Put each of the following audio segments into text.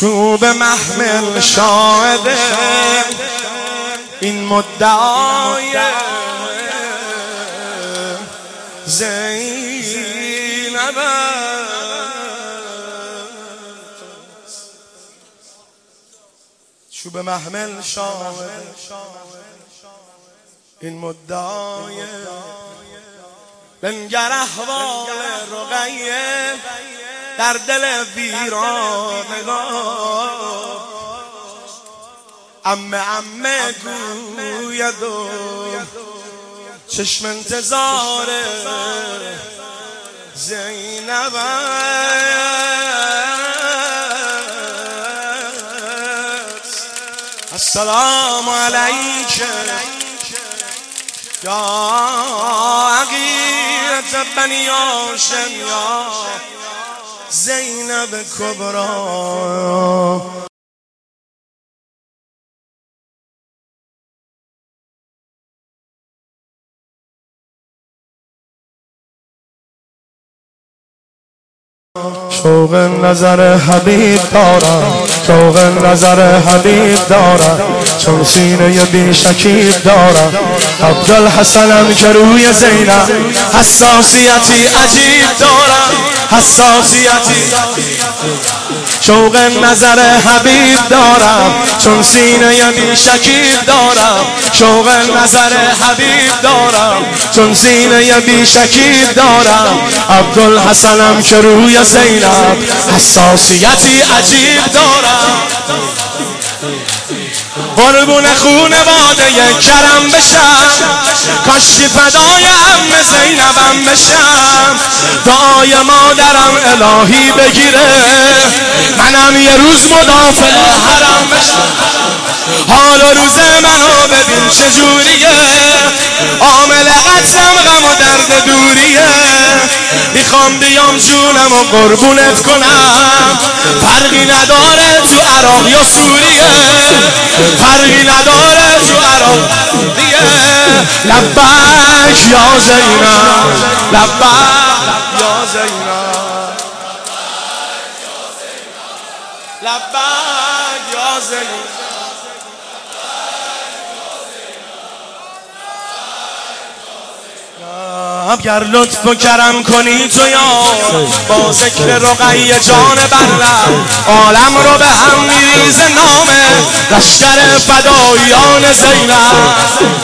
چوب محمل شاهده این مدعای زینب چوب محمل شاهده این مدعای بنگر احوال رقیه در دل ویرانگاه عمه گوید و چشم انتظار زینب است. السلام علیک یا عقیلة بنی هاشم یا زینب کبری. شوق نظر حبیب دارم، شوق نظر حبیب دارم، چون سینه بی شکیب دارم. عبدالحسنم که روی زینب حساسیتی عجیب دارم، حساسیتی. شوق نظر حبیب دارم چون سینه بی شکیب دارم، شوق نظر حبیب دارم چون سینه بی شکیب دارم. عبدالحسنم که روی زینب حساسیتی عجیب دارم. قربون خونواده کرم بشم، کاشکی فدای عم زینبم بشم. دعای مادرم الهی بگیره منم یه روز مدافع حرم بشم. حال و روز منو ببین چجوریه، عامل قتلم غم و درد دوریه. میخوام بیام جونم و قربونت کنم، فرقی نداره تو عراق یا سوریه، فرقی نداره تو عراق دیگه. لبک یا زینب، لبک یا زینب، لبک یا زینب. گر لطف و کرم کنی تو یار، با ذکر رقیه جان برلم عالم رو به هم میریزه نامه لشکر فدایان زینب.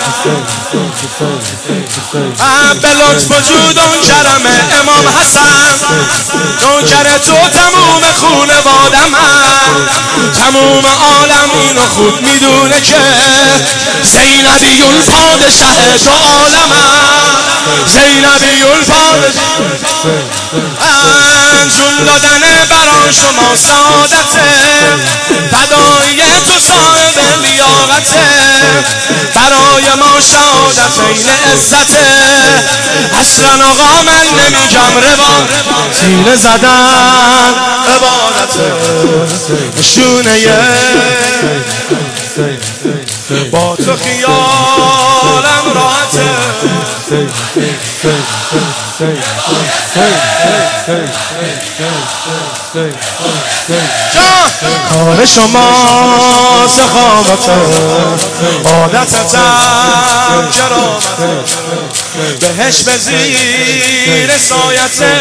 به لطف و جود و کرم امام حسن نوکر تو تموم خونوادمم، تموم عالم اینو خوب میدونه که زینبیون پادشه تو عالمم، زینبیون پادشه. جون دادن برای شما سعادته، فدای تو صاحب لیاقته، برای ما شهادت این عزته. اصلا آقا من نمیگم روا، سینه زدن عبادته. نشونه با تو خیالم راحته. کار شما سخاوته، عادتتم کرامته، بهش به زیر سایته.